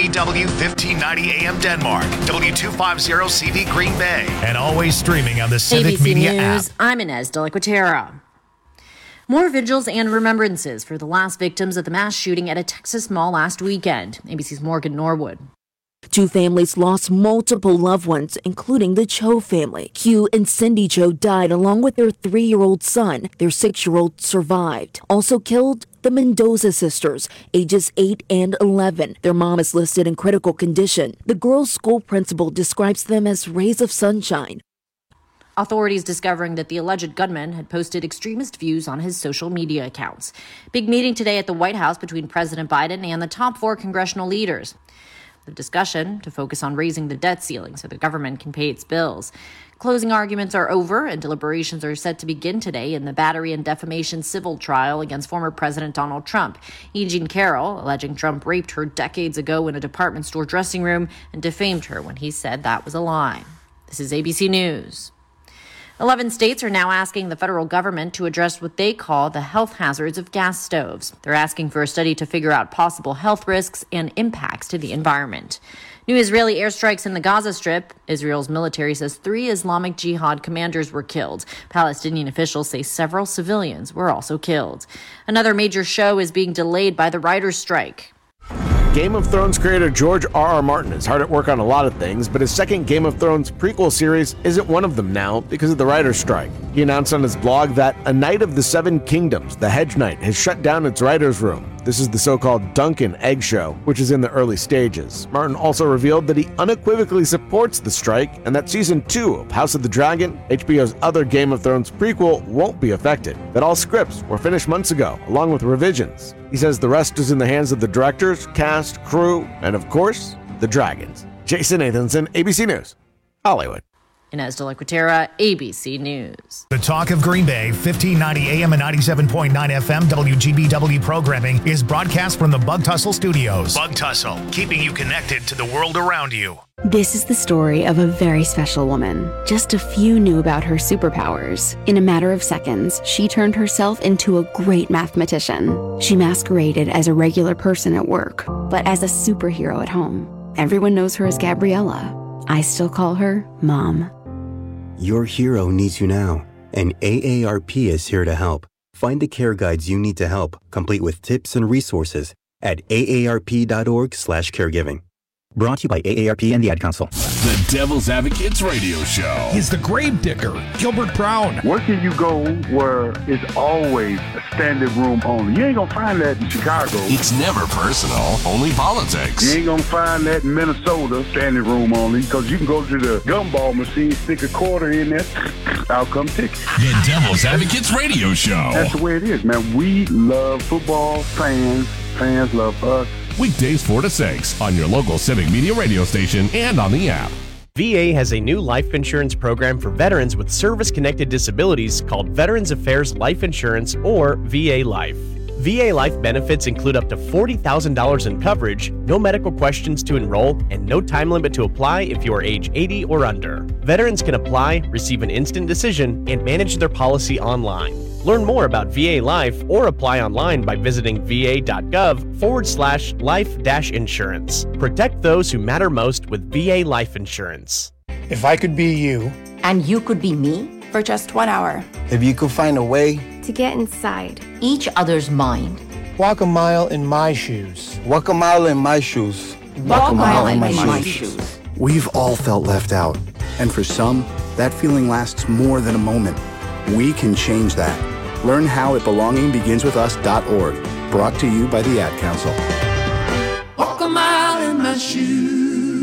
WGBW 1590 AM Denmark, W250 CV Green Bay, and always streaming on the Civic ABC Media News, app. I'm Inez de la Quatera. More vigils and remembrances for the last victims of the mass shooting at a Texas mall last weekend. ABC's Morgan Norwood. Two families lost multiple loved ones, including the Cho family. Hugh and Cindy Cho died along with their 3-year-old son. Their 6-year-old survived. Also killed, the Mendoza sisters, ages 8 and 11. Their mom is listed in critical condition. The girls' school principal describes them as rays of sunshine. Authorities discovering that the alleged gunman had posted extremist views on his social media accounts. Big meeting today at the White House between President Biden and the top 4 congressional leaders. The discussion to focus on raising the debt ceiling so the government can pay its bills. Closing arguments are over and deliberations are set to begin today in the battery and defamation civil trial against former President Donald Trump. E. Jean Carroll, alleging Trump raped her decades ago in a department store dressing room and defamed her when he said that was a lie. This is ABC News. 11 states are now asking the federal government to address what they call the health hazards of gas stoves. They're asking for a study to figure out possible health risks and impacts to the environment. New Israeli airstrikes in the Gaza Strip. Israel's military says 3 Islamic Jihad commanders were killed. Palestinian officials say several civilians were also killed. Another major show is being delayed by the writers' strike. Game of Thrones creator George R.R. Martin is hard at work on a lot of things, but his second Game of Thrones prequel series isn't one of them now because of the writer's strike. He announced on his blog that A Knight of the Seven Kingdoms, the Hedge Knight, has shut down its writer's room. This is the so-called Duncan Egg Show, which is in the early stages. Martin also revealed that he unequivocally supports the strike and that Season 2 of House of the Dragon, HBO's other Game of Thrones prequel, won't be affected. That all scripts were finished months ago, along with revisions. He says the rest is in the hands of the directors, cast, crew, and of course, the dragons. Jason Nathanson, ABC News, Hollywood. Inez de la Quatera, ABC News. The Talk of Green Bay, 1590 AM and 97.9 FM WGBW programming is broadcast from the Bug Tussle Studios. Bug Tussle, keeping you connected to the world around you. This is the story of a very special woman. Just a few knew about her superpowers. In a matter of seconds, she turned herself into a great mathematician. She masqueraded as a regular person at work, but as a superhero at home. Everyone knows her as Gabriella. I still call her Mom. Your hero needs you now, and AARP is here to help. Find the care guides you need to help, complete with tips and resources at aarp.org/caregiving. Brought to you by AARP and the Ad Council. The Devil's Advocates Radio Show. He's the grave digger, Gilbert Brown. Where can you go where it's always a standing room only? You ain't gonna find that in Chicago. It's never personal, only politics. You ain't gonna find that in Minnesota, standing room only, because you can go to the gumball machine, stick a quarter in there, out come ticket. The Devil's Advocates Radio Show. That's the way it is, man. We love football, fans love us. Weekdays 4 to 6 on your local Civic Media radio station and on the app. VA has a new life insurance program for veterans with service-connected disabilities called Veterans Affairs Life Insurance, or VA Life. VA Life benefits include up to $40,000 in coverage, no medical questions to enroll, and no time limit to apply if you are age 80 or under. Veterans can apply, receive an instant decision, and manage their policy online. Learn more about VA Life or apply online by visiting va.gov/life-insurance. Protect those who matter most with VA Life Insurance. If I could be you. And you could be me for just 1 hour. If you could find a way to get inside each other's mind. Walk a mile in my shoes. Walk a mile in my shoes. Walk a mile in my shoes. We've all felt left out. And for some, that feeling lasts more than a moment. We can change that. Learn how at belongingbeginswithus.org. Brought to you by the Ad Council. Walk a mile in my shoes.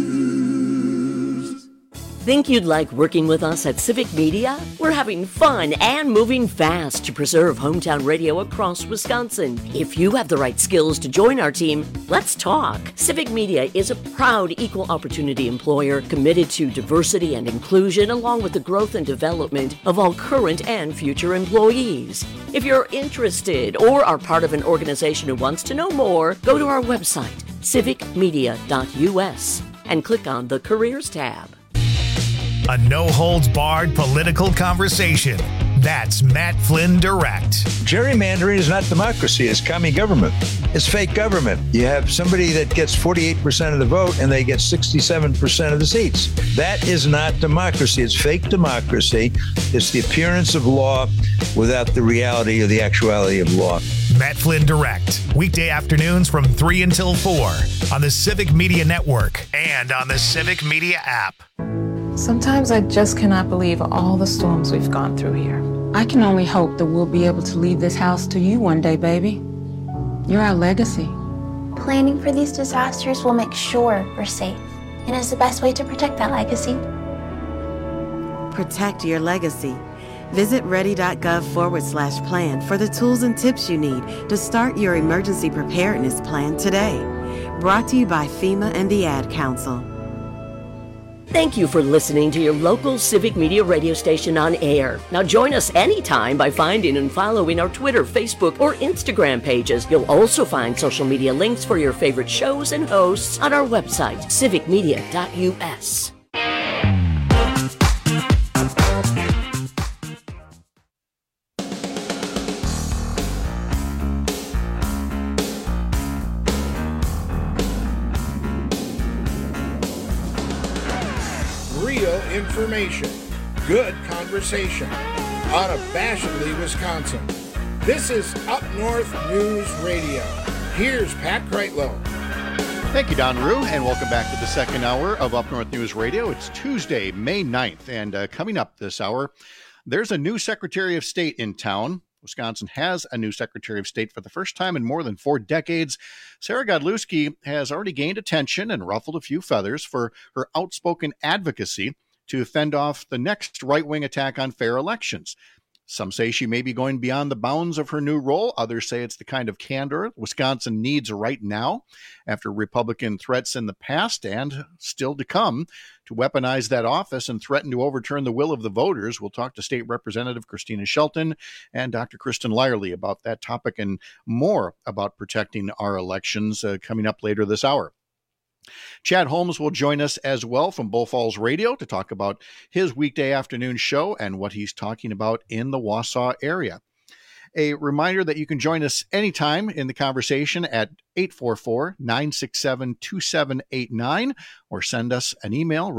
Think you'd like working with us at Civic Media? We're having fun and moving fast to preserve hometown radio across Wisconsin. If you have the right skills to join our team, let's talk. Civic Media is a proud equal opportunity employer committed to diversity and inclusion, along with the growth and development of all current and future employees. If you're interested or are part of an organization who wants to know more, go to our website, civicmedia.us, and click on the Careers tab. A no-holds-barred political conversation. That's Matt Flynn Direct. Gerrymandering is not democracy. It's commie government. It's fake government. You have somebody that gets 48% of the vote and they get 67% of the seats. That is not democracy. It's fake democracy. It's the appearance of law without the reality or the actuality of law. Matt Flynn Direct. Weekday afternoons from 3 until 4 on the Civic Media Network and on the Civic Media app. Sometimes I just cannot believe all the storms we've gone through here. I can only hope that we'll be able to leave this house to you one day, baby. You're our legacy. Planning for these disasters will make sure we're safe, and is the best way to protect that legacy. Protect your legacy. Visit ready.gov/plan for the tools and tips you need to start your emergency preparedness plan today. Brought to you by FEMA and the Ad Council. Thank you for listening to your local Civic Media radio station on air. Now join us anytime by finding and following our Twitter, Facebook, or Instagram pages. You'll also find social media links for your favorite shows and hosts on our website, civicmedia.us. Information, good conversation, unabashedly Wisconsin. This is Up North News Radio. Here's Pat Kreitlow. Thank you, Don Rue, and welcome back to the second hour of Up North News Radio. It's Tuesday, May 9th, and coming up this hour, there's a new Secretary of State in town. Wisconsin has a new Secretary of State for the first time in more than 4 decades. Sarah Godlewski has already gained attention and ruffled a few feathers for her outspoken advocacy to fend off the next right-wing attack on fair elections. Some say she may be going beyond the bounds of her new role. Others say it's the kind of candor Wisconsin needs right now after Republican threats in the past and still to come to weaponize that office and threaten to overturn the will of the voters. We'll talk to State Representative Christina Shelton and Dr. Kristen Lyerly about that topic and more about protecting our elections coming up later this hour. Chad Holmes will join us as well from Bull Falls Radio to talk about his weekday afternoon show and what he's talking about in the Wausau area. A reminder that you can join us anytime in the conversation at 844-967-2789 or send us an email,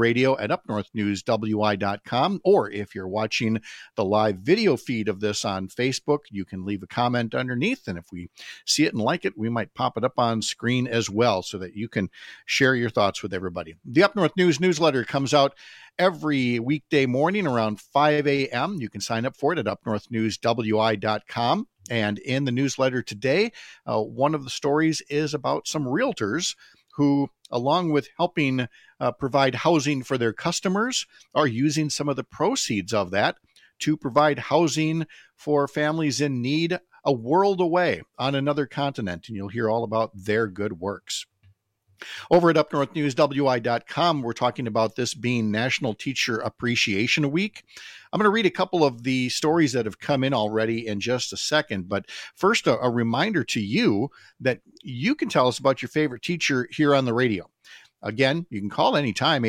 radio@upnorthnewswi.com. Or if you're watching the live video feed of this on Facebook, you can leave a comment underneath. And if we see it and like it, we might pop it up on screen as well so that you can share your thoughts with everybody. The Up North News newsletter comes out every weekday morning around 5 a.m. You can sign up for it at upnorthnewswi.com. And in the newsletter today, one of the stories is about some realtors who, along with helping provide housing for their customers, are using some of the proceeds of that to provide housing for families in need a world away on another continent. And you'll hear all about their good works. Over at upnorthnewswi.com, we're talking about this being National Teacher Appreciation Week. I'm going to read a couple of the stories that have come in already in just a second. But first, a reminder to you that you can tell us about your favorite teacher here on the radio. Again, you can call anytime,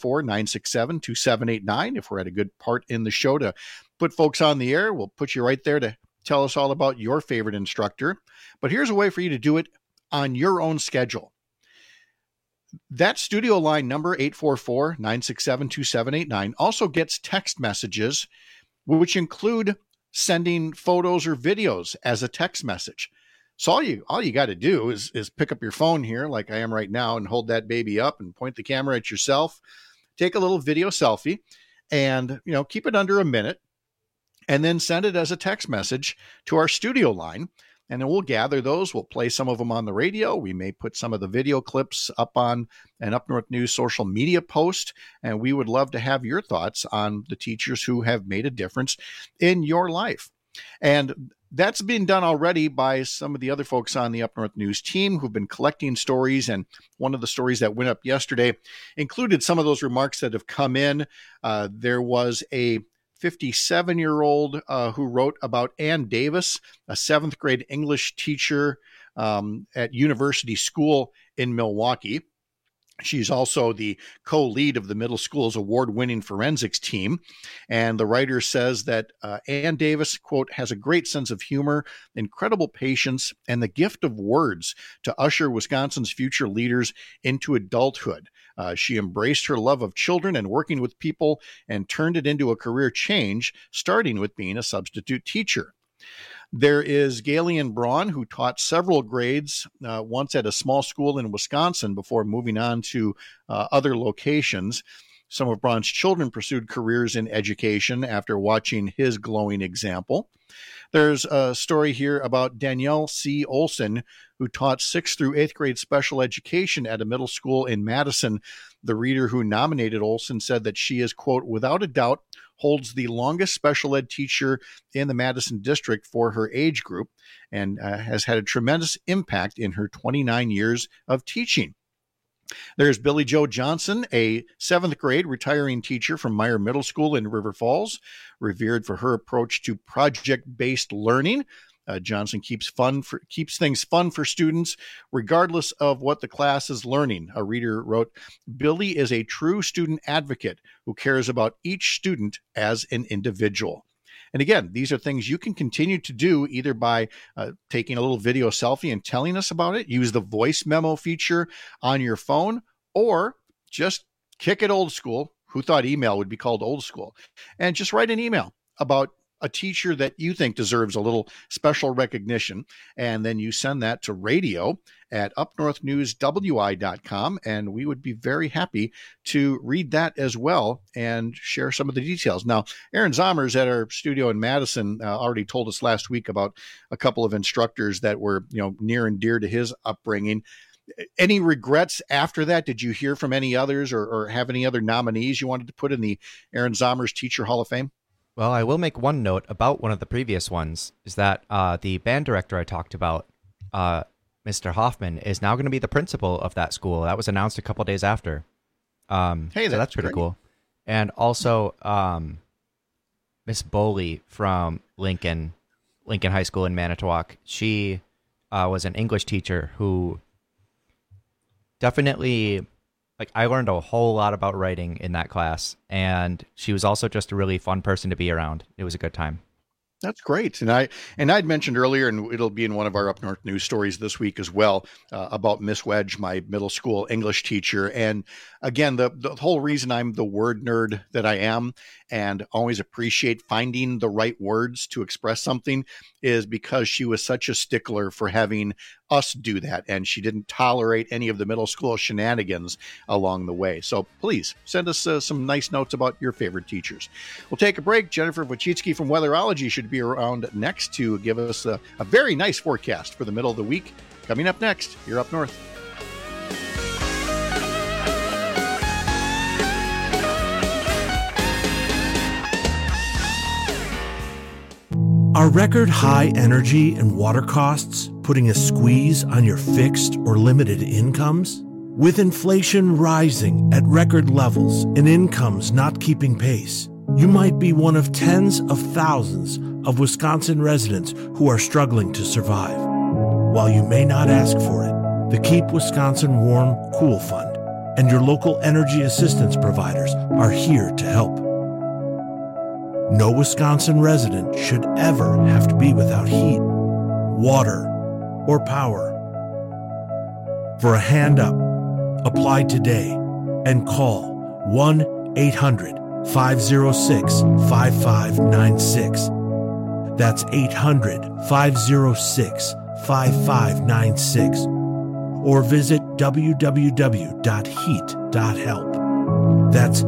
844-967-2789. If we're at a good part in the show to put folks on the air, we'll put you right there to tell us all about your favorite instructor. But here's a way for you to do it on your own schedule. That studio line number, 844-967-2789, also gets text messages, which include sending photos or videos as a text message. So all you got to do is pick up your phone here, like I am right now, and hold that baby up and point the camera at yourself. Take a little video selfie and, keep it under a minute, and then send it as a text message to our studio line. And then we'll gather those. We'll play some of them on the radio. We may put some of the video clips up on an Up North News social media post. And we would love to have your thoughts on the teachers who have made a difference in your life. And that's been done already by some of the other folks on the Up North News team who've been collecting stories. And one of the stories that went up yesterday included some of those remarks that have come in. There was a 57-year-old who wrote about Ann Davis, a 7th grade English teacher at University School in Milwaukee. She's also the co-lead of the middle school's award-winning forensics team. And the writer says that Ann Davis, quote, has a great sense of humor, incredible patience, and the gift of words to usher Wisconsin's future leaders into adulthood. She embraced her love of children and working with people and turned it into a career change, starting with being a substitute teacher. There is Galen Braun, who taught several grades once at a small school in Wisconsin before moving on to other locations. Some of Braun's children pursued careers in education after watching his glowing example. There's a story here about Danielle C. Olson, who taught 6th through 8th grade special education at a middle school in Madison. The reader who nominated Olson said that she is, quote, without a doubt, holds the longest special ed teacher in the Madison district for her age group and has had a tremendous impact in her 29 years of teaching. There's Billy Joe Johnson, a 7th grade retiring teacher from Meyer Middle School in River Falls, revered for her approach to project-based learning. Johnson keeps things fun for students, regardless of what the class is learning. A reader wrote, Billy is a true student advocate who cares about each student as an individual. And again, these are things you can continue to do either by taking a little video selfie and telling us about it, use the voice memo feature on your phone, or just kick it old school. Who thought email would be called old school? And just write an email about a teacher that you think deserves a little special recognition. And then you send that to radio@upnorthnewswi.com. And we would be very happy to read that as well and share some of the details. Now, Aaron Zommers at our studio in Madison already told us last week about a couple of instructors that were, near and dear to his upbringing. Any regrets after that? Did you hear from any others or have any other nominees you wanted to put in the Aaron Zommers Teacher Hall of Fame? Well, I will make one note about one of the previous ones, is that the band director I talked about, Mr. Hoffman, is now going to be the principal of that school. That was announced a couple days after. So that's pretty cool. And also, Miss Boley from Lincoln High School in Manitowoc, she was an English teacher who definitely... I learned a whole lot about writing in that class, and she was also just a really fun person to be around. It was a good time. That's great. And I'd mentioned earlier, and it'll be in one of our Up North news stories this week as well, about Miss Wedge, my middle school English teacher. And again, the whole reason I'm the word nerd that I am and always appreciate finding the right words to express something is because she was such a stickler for having us do that. And she didn't tolerate any of the middle school shenanigans along the way. So please send us some nice notes about your favorite teachers. We'll take a break. Jennifer Wojcicki from Weatherology should be around next to give us a very nice forecast for the middle of the week. Coming up next, you're Up North. Are record high energy and water costs putting a squeeze on your fixed or limited incomes? With inflation rising at record levels and incomes not keeping pace, you might be one of tens of thousands of Wisconsin residents who are struggling to survive. While you may not ask for it, the Keep Wisconsin Warm Cool Fund and your local energy assistance providers are here to help. No Wisconsin resident should ever have to be without heat, water, or power. For a hand up, apply today and call 1-800-506-5596. That's 800-506-5596. Or visit www.heat.help. That's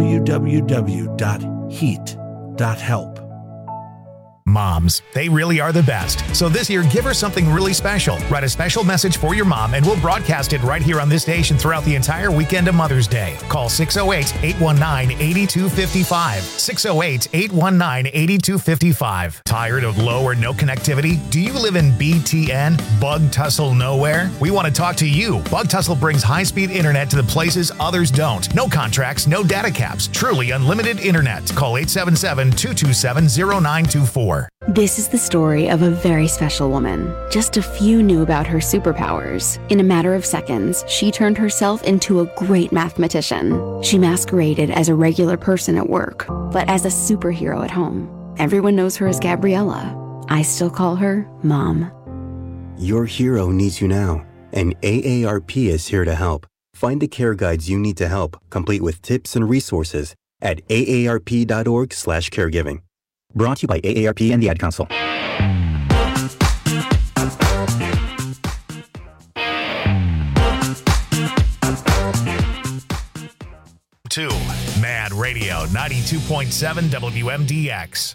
www.heat.help. Moms, they really are the best. So this year, give her something really special. Write a special message for your mom, and we'll broadcast it right here on this station throughout the entire weekend of Mother's Day. Call 608-819-8255. 608-819-8255. Tired of low or no connectivity? Do you live in BTN? Bug Tussle Nowhere? We want to talk to you. Bug Tussle brings high-speed internet to the places others don't. No contracts, no data caps. Truly unlimited internet. Call 877-227-0924. This is the story of a very special woman. Just a few knew about her superpowers. In a matter of seconds, she turned herself into a great mathematician. She masqueraded as a regular person at work, but as a superhero at home. Everyone knows her as Gabriella. I still call her Mom. Your hero needs you now, and AARP is here to help. Find the care guides you need to help, complete with tips and resources at aarp.org/caregiving. Brought to you by AARP and the Ad Council. To Mad Radio 92.7 WMDX.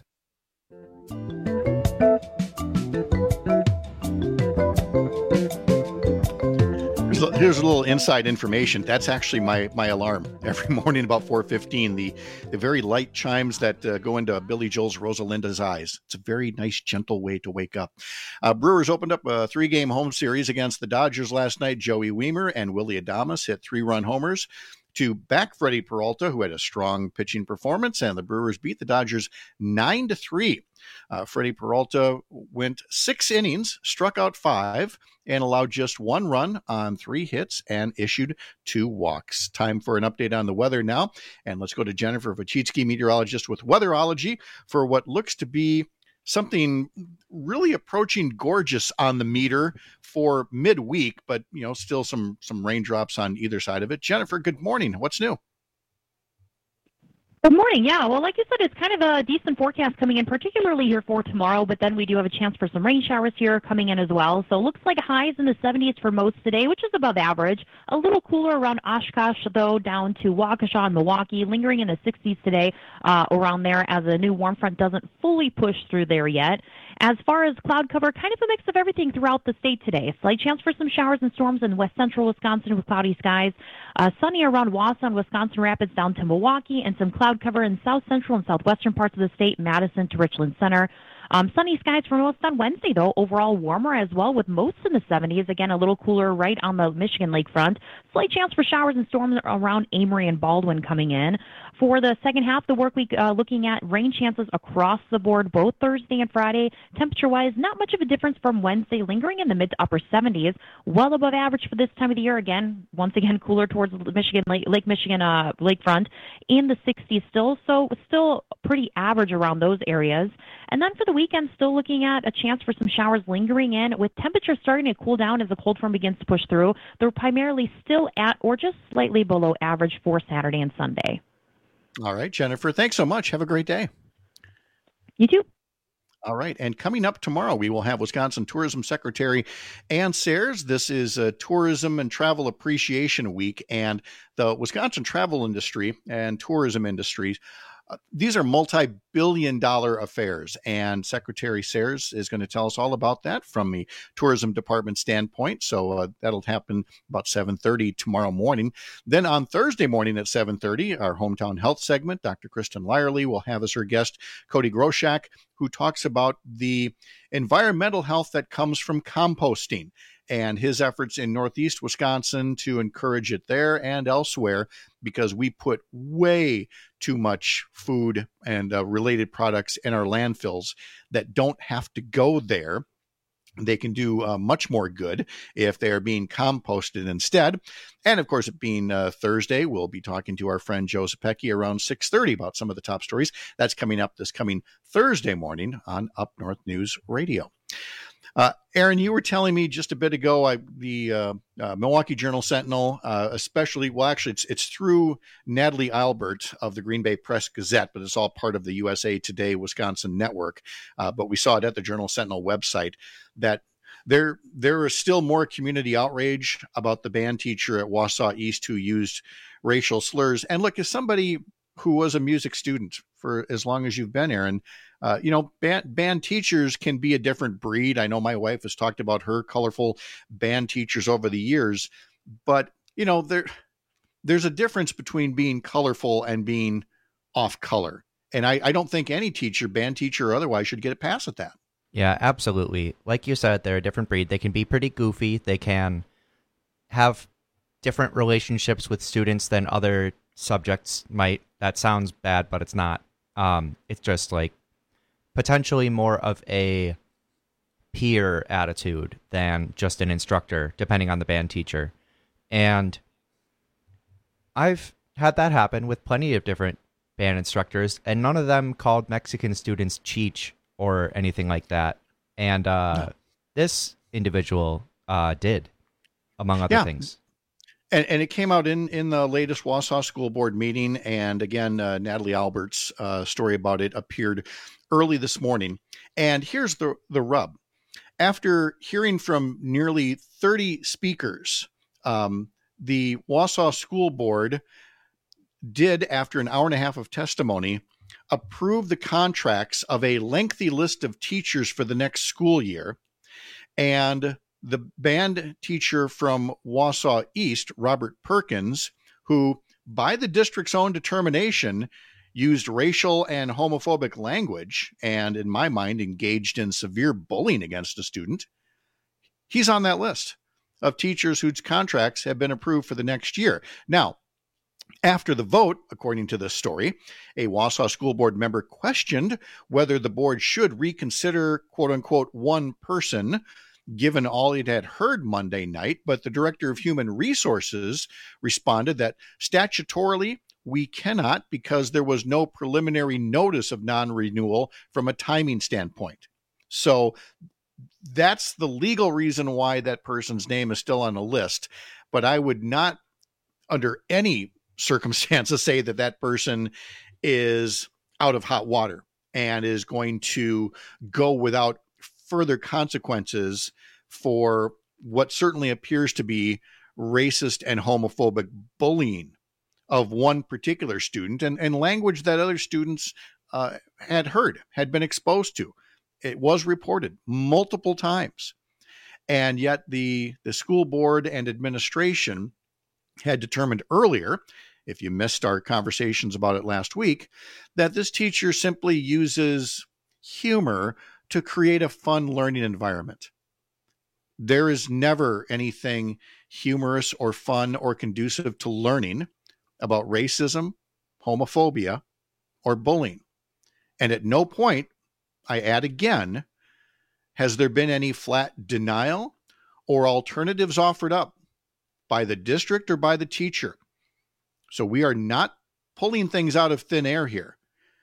Here's a little inside information. That's actually my alarm every morning about 4:15. The very light chimes that go into Billy Joel's Rosalinda's Eyes. It's a very nice, gentle way to wake up. Brewers opened up a 3-game home series against the Dodgers last night. Joey Wiemer and Willy Adames hit 3-run homers to back Freddie Peralta, who had a strong pitching performance, and the Brewers beat the Dodgers 9-3. Freddie Peralta went 6 innings, struck out 5, and allowed just 1 run on 3 hits and issued 2 walks. Time for an update on the weather now, and let's go to Jennifer Vachitsky, meteorologist with Weatherology, for what looks to be something really approaching gorgeous on the meter for midweek, but still some raindrops on either side of it. Jennifer, good morning. What's new? Good morning. Yeah, well, like you said, it's kind of a decent forecast coming in, particularly here for tomorrow, but then we do have a chance for some rain showers here coming in as well. So it looks like highs in the 70s for most today, which is above average. A little cooler around Oshkosh, though, down to Waukesha and Milwaukee, lingering in the 60s today around there as a new warm front doesn't fully push through there yet. As far as cloud cover, kind of a mix of everything throughout the state today. Slight chance for some showers and storms in west central Wisconsin with cloudy skies. Sunny around Wausau and Wisconsin Rapids down to Milwaukee, and some cloud cover in south central and southwestern parts of the state, Madison to Richland Center. Sunny skies for most on Wednesday, though. Overall warmer as well, with most in the 70s. Again, a little cooler right on the Michigan lakefront. Slight chance for showers and storms around Amory and Baldwin coming in. For the second half of the work week, looking at rain chances across the board, both Thursday and Friday. Temperature-wise, not much of a difference from Wednesday, lingering in the mid to upper 70s. Well above average for this time of the year. Again, once again, cooler towards the Michigan Lake Michigan lakefront. In the 60s still, so still pretty average around those areas. And then for the weekend, still looking at a chance for some showers lingering in, with temperatures starting to cool down as the cold front begins to push through. They're primarily still at or just slightly below average for Saturday and Sunday. All right, Jennifer, thanks so much. Have a great day. You too. All right, and coming up tomorrow, we will have Wisconsin Tourism Secretary Ann Sayers. This is a Tourism and Travel Appreciation Week, and the Wisconsin travel industry and tourism industries, these are multi-billion-dollar affairs, and Secretary Sayers is going to tell us all about that from the tourism department standpoint. So that'll happen about 7:30 tomorrow morning. Then on Thursday morning at 7:30, our Hometown Health segment, Dr. Kristen Lyerly will have as her guest Cody Groshak, who talks about the environmental health that comes from composting and his efforts in Northeast Wisconsin to encourage it there and elsewhere, because we put way too much food and related products in our landfills that don't have to go there. They can do much more good if they are being composted instead. And of course, it being Thursday, we'll be talking to our friend Joe Zepecki around 6:30 about some of the top stories. That's coming up this coming Thursday morning on Up North News Radio. Aaron, you were telling me just a bit ago, the Milwaukee Journal-Sentinel, it's through Natalie Albert of the Green Bay Press-Gazette, but it's all part of the USA Today Wisconsin network. But we saw it at the Journal-Sentinel website that there is still more community outrage about the band teacher at Wausau East who used racial slurs. And look, as somebody who was a music student for as long as you've been, Aaron, band teachers can be a different breed. I know my wife has talked about her colorful band teachers over the years, but there's a difference between being colorful and being off color. And I don't think any teacher, band teacher or otherwise, should get a pass at that. Yeah, absolutely. Like you said, they're a different breed. They can be pretty goofy. They can have different relationships with students than other subjects might. That sounds bad, but it's not. It's just like potentially more of a peer attitude than just an instructor, depending on the band teacher. And I've had that happen with plenty of different band instructors, and none of them called Mexican students cheech or anything like that. And this individual did, among other things. And it came out in the latest Wausau School Board meeting. And again, Natalie Albert's story about it appeared early this morning. And here's the rub. After hearing from nearly 30 speakers, the Wausau School Board did, after an hour and a half of testimony, approve the contracts of a lengthy list of teachers for the next school year. And the band teacher from Wausau East, Robert Perkins, who, by the district's own determination, used racial and homophobic language and, in my mind, engaged in severe bullying against a student, he's on that list of teachers whose contracts have been approved for the next year. Now, after the vote, according to this story, a Wausau School Board member questioned whether the board should reconsider, quote unquote, one person, given all it had heard Monday night. But the director of human resources responded that statutorily, we cannot, because there was no preliminary notice of non-renewal from a timing standpoint. So that's the legal reason why that person's name is still on the list. But I would not, under any circumstances, say that that person is out of hot water and is going to go without further consequences for what certainly appears to be racist and homophobic bullying of one particular student and language that other students had been exposed to. It was reported multiple times. And yet the school board and administration had determined earlier, if you missed our conversations about it last week, that this teacher simply uses humor to create a fun learning environment. There is never anything humorous or fun or conducive to learning about racism, homophobia, or bullying. And at no point, I add again, has there been any flat denial or alternatives offered up by the district or by the teacher. So we are not pulling things out of thin air here.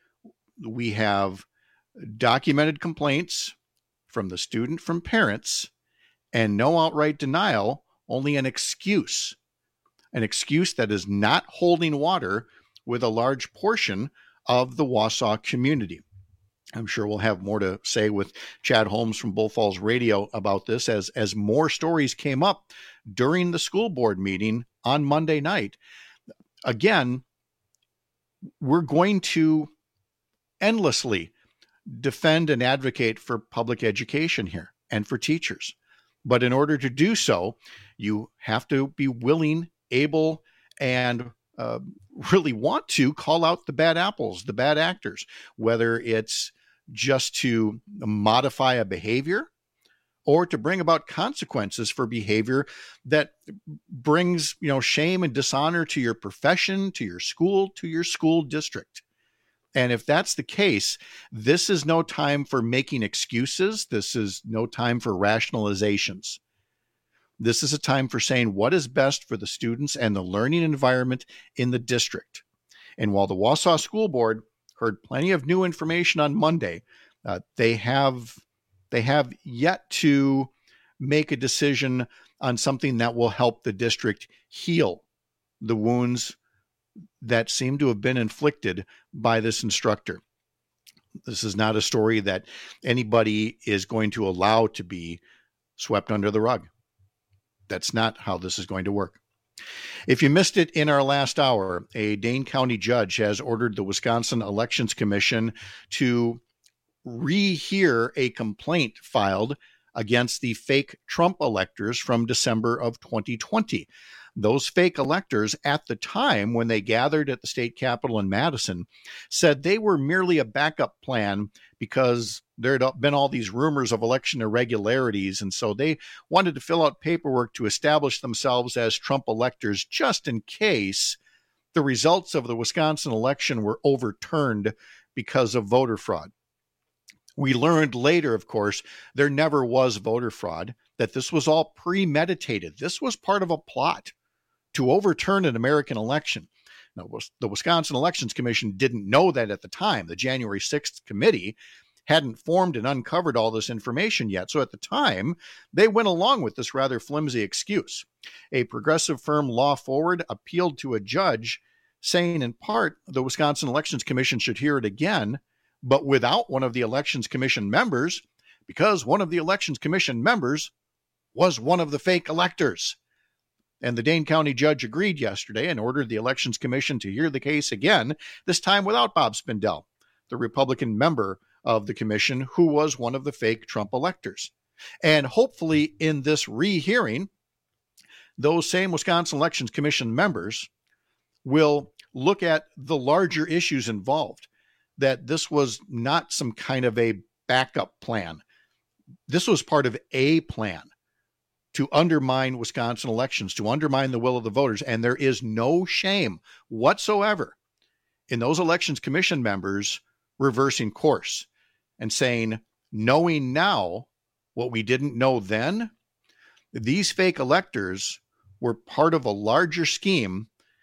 We have documented complaints from the student, from parents, and no outright denial, only an excuse that is not holding water with a large portion of the Wausau community. I'm sure we'll have more to say with Chad Holmes from Bull Falls Radio about this as more stories came up during the school board meeting on Monday night. Again, we're going to endlessly defend and advocate for public education here and for teachers. But in order to do so, you have to be willing, able, and really want to call out the bad apples, the bad actors, whether it's just to modify a behavior or to bring about consequences for behavior that brings, shame and dishonor to your profession, to your school district. And if that's the case, this is no time for making excuses. This is no time for rationalizations. This is a time for saying what is best for the students and the learning environment in the district. And while the Wausau School Board heard plenty of new information on Monday, they have yet to make a decision on something that will help the district heal the wounds that seem to have been inflicted by this instructor. This is not a story that anybody is going to allow to be swept under the rug. That's not how this is going to work. If you missed it in our last hour, a Dane County judge has ordered the Wisconsin Elections Commission to rehear a complaint filed against the fake Trump electors from December of 2020. Those fake electors at the time when they gathered at the state capitol in Madison said they were merely a backup plan because there had been all these rumors of election irregularities. And so they wanted to fill out paperwork to establish themselves as Trump electors just in case the results of the Wisconsin election were overturned because of voter fraud. We learned later, of course, there never was voter fraud, that this was all premeditated. This was part of a plot to overturn an American election. Now, the Wisconsin Elections Commission didn't know that at the time. The January 6th committee hadn't formed and uncovered all this information yet. So at the time, they went along with this rather flimsy excuse. A progressive firm, Law Forward, appealed to a judge saying in part the Wisconsin Elections Commission should hear it again, but without one of the Elections Commission members, because one of the Elections Commission members was one of the fake electors. And the Dane County judge agreed yesterday and ordered the Elections Commission to hear the case again, this time without Bob Spindell, the Republican member of the commission who was one of the fake Trump electors. And hopefully in this rehearing, those same Wisconsin Elections Commission members will look at the larger issues involved, that this was not some kind of a backup plan. This was part of a plan to undermine Wisconsin elections, to undermine the will of the voters. And there is no shame whatsoever in those Elections Commission members reversing course and saying, knowing now what we didn't know then, these fake electors were part of a larger scheme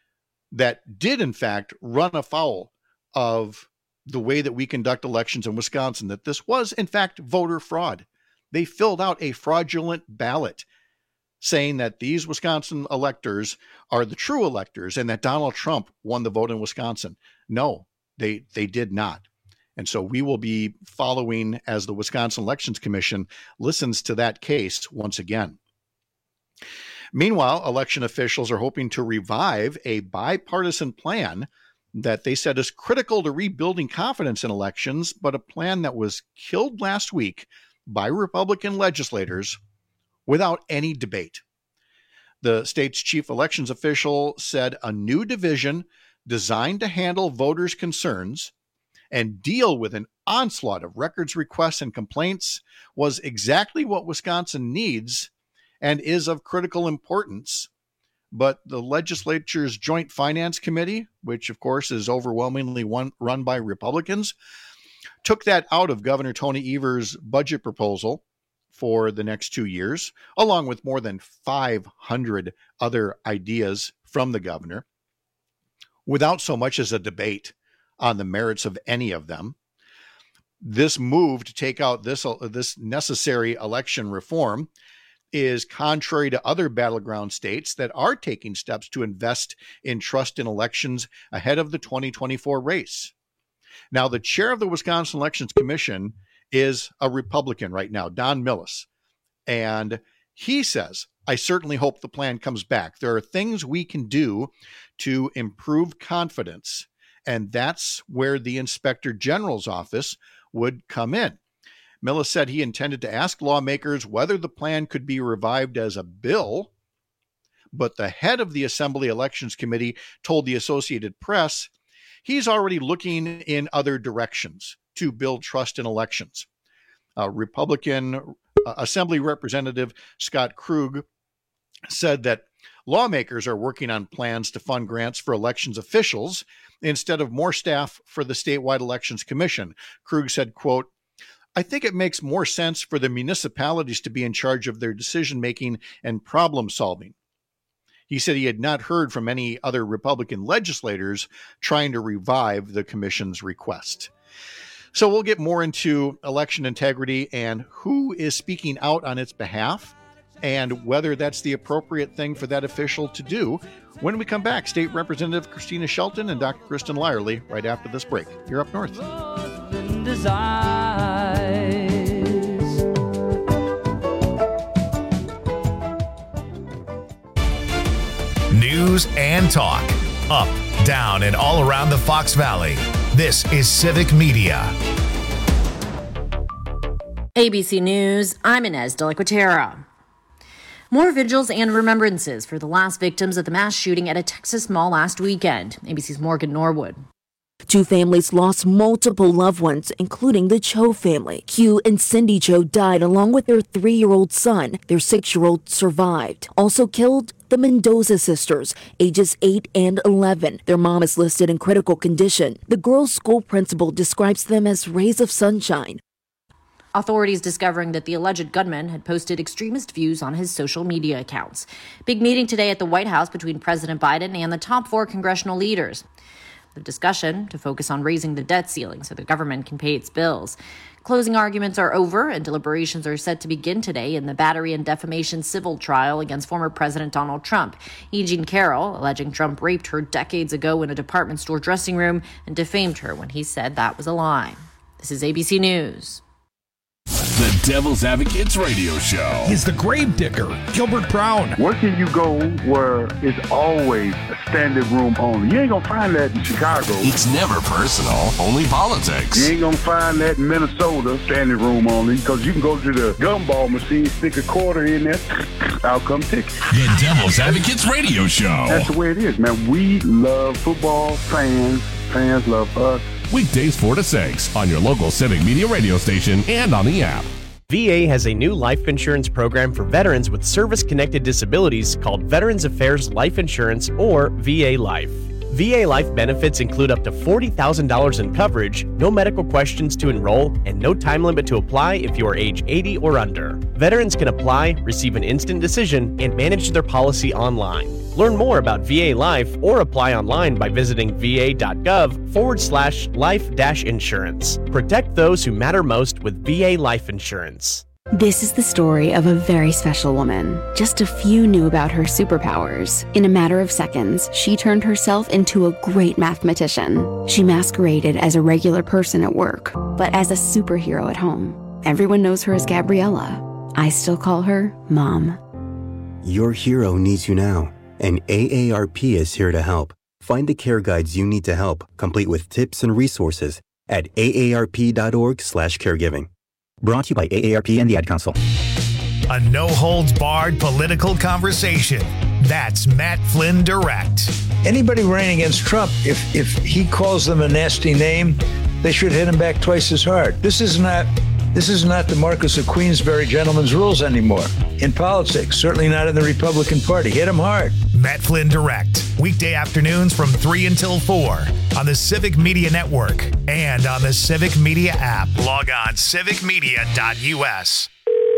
that did, in fact, run afoul of the way that we conduct elections in Wisconsin, that this was, in fact, voter fraud. They filled out a fraudulent ballot saying that these Wisconsin electors are the true electors and that Donald Trump won the vote in Wisconsin. No, they did not. And so we will be following as the Wisconsin Elections Commission listens to that case once again. Meanwhile, election officials are hoping to revive a bipartisan plan that they said is critical to rebuilding confidence in elections, but a plan that was killed last week by Republican legislators without any debate. The state's chief elections official said a new division designed to handle voters' concerns and deal with an onslaught of records requests and complaints was exactly what Wisconsin needs and is of critical importance. But the legislature's Joint Finance Committee, which of course is overwhelmingly run by Republicans, took that out of Governor Tony Evers' budget proposal for the next 2 years, along with more than 500 other ideas from the governor, without so much as a debate on the merits of any of them. This move to take out this necessary election reform is contrary to other battleground states that are taking steps to invest in trust in elections ahead of the 2024 race. Now, the chair of the Wisconsin Elections Commission is a Republican right now, Don Millis, and he says, I certainly hope the plan comes back. There are things we can do to improve confidence, and that's where the Inspector General's office would come in. Millis said he intended to ask lawmakers whether the plan could be revived as a bill, but the head of the Assembly Elections Committee told the Associated Press he's already looking in other directions to build trust in elections. Republican Assembly Representative Scott Krug said that lawmakers are working on plans to fund grants for elections officials instead of more staff for the statewide elections commission. Krug said, quote, I think it makes more sense for the municipalities to be in charge of their decision-making and problem-solving. He said he had not heard from any other Republican legislators trying to revive the commission's request. So we'll get more into election integrity and who is speaking out on its behalf and whether that's the appropriate thing for that official to do when we come back. State Representative Christina Shelton and Dr. Kristen Lyerly right after this break. You're up north. News and talk. Up, down, and all around the Fox Valley. This is Civic Media. ABC News, I'm Inez de la Cuetera. More vigils and remembrances for the last victims of the mass shooting at a Texas mall last weekend. ABC's Morgan Norwood. Two families lost multiple loved ones, including the Cho family. Hugh and Cindy Cho died along with their 3-year-old son. Their 6-year-old survived. Also killed, the Mendoza sisters, ages 8 and 11. Their mom is listed in critical condition. The girls' school principal describes them as rays of sunshine. authorities discovering that the alleged gunman had posted extremist views on his social media accounts. Big meeting today at the White House between President Biden and the top 4 congressional leaders. The discussion to focus on raising the debt ceiling so the government can pay its bills. Closing arguments are over and deliberations are set to begin today in the battery and defamation civil trial against former President Donald Trump. E. Jean Carroll, alleging Trump raped her decades ago in a department store dressing room and defamed her when he said that was a lie. This is ABC News. The Devil's Advocates Radio Show. He's the gravedigger, Gilbert Brown. Where can you go where it's always a standing room only? You ain't gonna find that in Chicago. It's never personal, only politics. You ain't gonna find that in Minnesota, standing room only, because you can go to the gumball machine, stick a quarter in there, out come ticket. The Devil's Advocates Radio Show. That's the way it is, man. We love football, fans love us. Weekdays 4 to 6 on your local Civic Media radio station and on the app. VA has a new life insurance program for veterans with service-connected disabilities called Veterans Affairs Life Insurance, or VA Life. VA Life benefits include up to $40,000 in coverage, no medical questions to enroll, and no time limit to apply if you are age 80 or under. Veterans can apply, receive an instant decision, and manage their policy online. Learn more about VA Life or apply online by visiting va.gov/life-insurance. Protect those who matter most with VA Life Insurance. This is the story of a very special woman. Just a few knew about her superpowers. In a matter of seconds, she turned herself into a great mathematician. She masqueraded as a regular person at work, but as a superhero at home. Everyone knows her as Gabriella. I still call her Mom. Your hero needs you now, and AARP is here to help. Find the care guides you need to help, complete with tips and resources at aarp.org/caregiving. Brought to you by AARP and the Ad Council. A no-holds-barred political conversation. That's Matt Flynn Direct. Anybody running against Trump, if he calls them a nasty name, they should hit him back twice as hard. This is not the Marquess of Queensberry gentleman's rules anymore in politics, certainly not in the Republican Party. Hit him hard. Matt Flynn Direct, weekday afternoons from 3 until 4 on the Civic Media Network and on the Civic Media app. Log on civicmedia.us.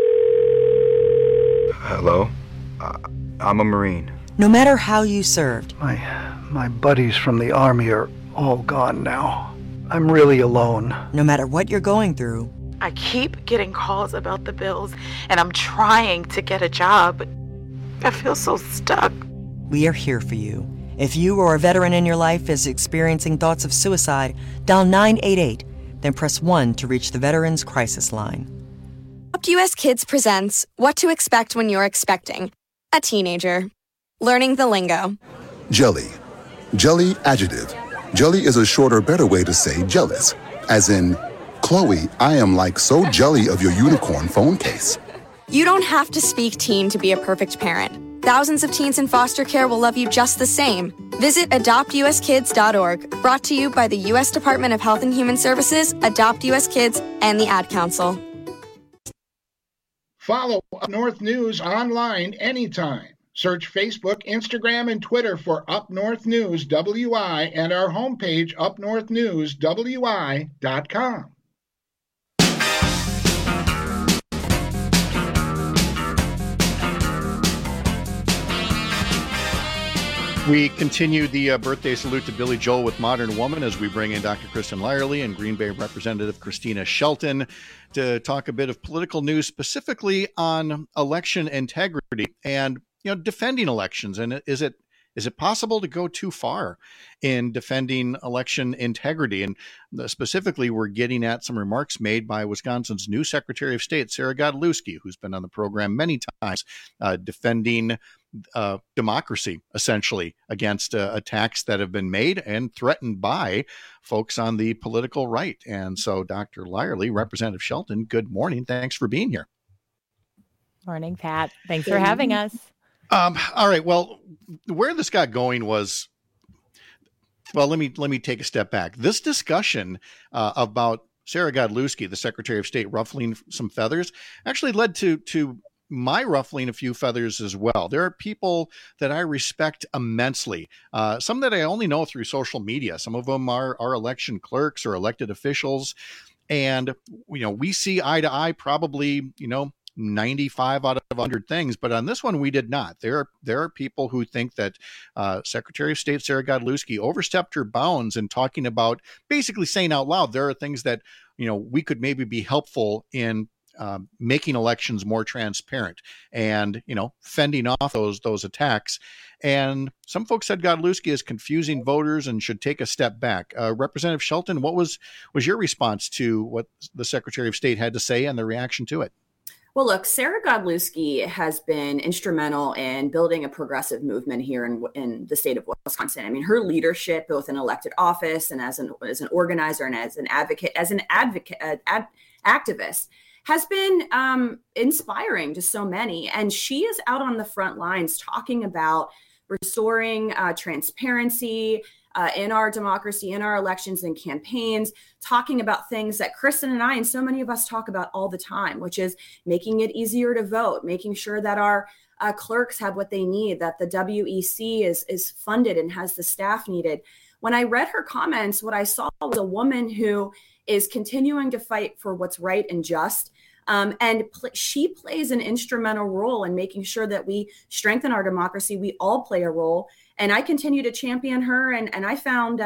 Hello? I'm a Marine. No matter how you served. My buddies from the Army are all gone now. I'm really alone. No matter what you're going through. I keep getting calls about the bills, and I'm trying to get a job, but I feel so stuck. We are here for you. If you or a veteran in your life is experiencing thoughts of suicide, dial 988, then press 1 to reach the Veterans Crisis Line. Adopt US Kids presents What to Expect When You're Expecting a Teenager. Learning the lingo. Jelly. Jelly adjective. Jelly is a shorter, better way to say jealous. As in, Chloe, I am like so jelly of your unicorn phone case. You don't have to speak teen to be a perfect parent. Thousands of teens in foster care will love you just the same. Visit adoptuskids.org, brought to you by the U.S. Department of Health and Human Services, Adopt U.S. Kids, and the Ad Council. Follow Up North News online anytime. Search Facebook, Instagram, and Twitter for Up North News WI and our homepage, upnorthnewswi.com. We continue the birthday salute to Billy Joel with Modern Woman as we bring in Dr. Kristen Lyerly and Green Bay Representative Christina Shelton to talk a bit of political news, specifically on election integrity and defending elections. And is it possible to go too far in defending election integrity? And specifically, we're getting at some remarks made by Wisconsin's new Secretary of State, Sarah Godlewski, who's been on the program many times, defending democracy, essentially, against attacks that have been made and threatened by folks on the political right. And so, Dr. Lyerly, Representative Shelton, good morning. Thanks for being here. Morning, Pat. Thanks for having us. All right. Well, where this got going was, well, let me take a step back. This discussion about Sarah Godlewski, the Secretary of State, ruffling some feathers, actually led to my ruffling a few feathers as well. There are people that I respect immensely, some that I only know through social media. Some of them are election clerks or elected officials. And, we see eye to eye probably, 95 out of 100 things, but on this one we did not. There are people who think that Secretary of State Sarah Godlewski overstepped her bounds in talking about, basically saying out loud, there are things that we could maybe be helpful in making elections more transparent and fending off those attacks. And some folks said Godlewski is confusing voters and should take a step back. Representative Shelton, what was your response to what the Secretary of State had to say and the reaction to it? Well, look, Sarah Godlewski has been instrumental in building a progressive movement here in the state of Wisconsin. I mean, her leadership, both in elected office and as an organizer and as an activist, has been inspiring to so many. And she is out on the front lines talking about restoring transparency in our democracy, in our elections and campaigns, talking about things that Kristen and I and so many of us talk about all the time, which is making it easier to vote, making sure that our clerks have what they need, that the WEC is funded and has the staff needed. When I read her comments, what I saw was a woman who is continuing to fight for what's right and just. She plays an instrumental role in making sure that we strengthen our democracy. We all play a role. And I continue to champion her. And I found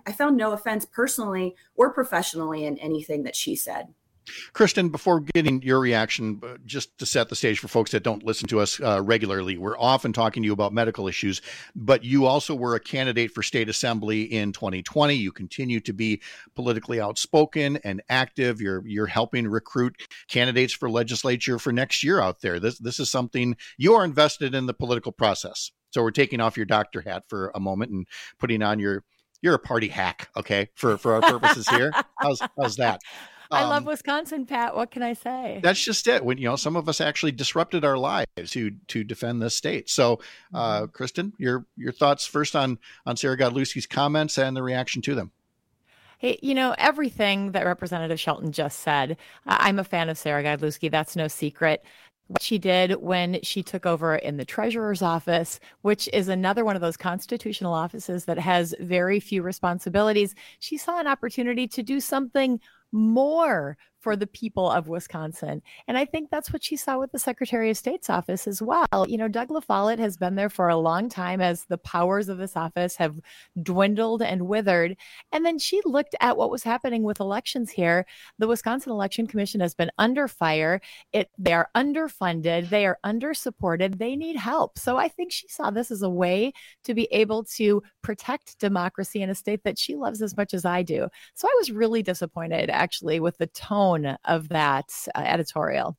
no offense personally or professionally in anything that she said. Kristen, before getting your reaction, just to set the stage for folks that don't listen to us regularly, we're often talking to you about medical issues, but you also were a candidate for state assembly in 2020. You continue to be politically outspoken and active. You're helping recruit candidates for legislature for next year out there. This is something you are invested in the political process. So we're taking off your doctor hat for a moment and putting on you're a party hack, okay, for our purposes here. How's that? I love Wisconsin, Pat. What can I say? That's just it. When some of us actually disrupted our lives to defend this state. So, Kristen, your thoughts first on Sarah Godlewski's comments and the reaction to them. Hey, everything that Representative Shelton just said, I'm a fan of Sarah Godlewski. That's no secret. What she did when she took over in the treasurer's office, which is another one of those constitutional offices that has very few responsibilities, she saw an opportunity to do something more for the people of Wisconsin. And I think that's what she saw with the Secretary of State's office as well. Doug LaFollette has been there for a long time as the powers of this office have dwindled and withered. And then she looked at what was happening with elections here. The Wisconsin Election Commission has been under fire. They are underfunded. They are undersupported. They need help. So I think she saw this as a way to be able to protect democracy in a state that she loves as much as I do. So I was really disappointed, actually, with the tone of that editorial.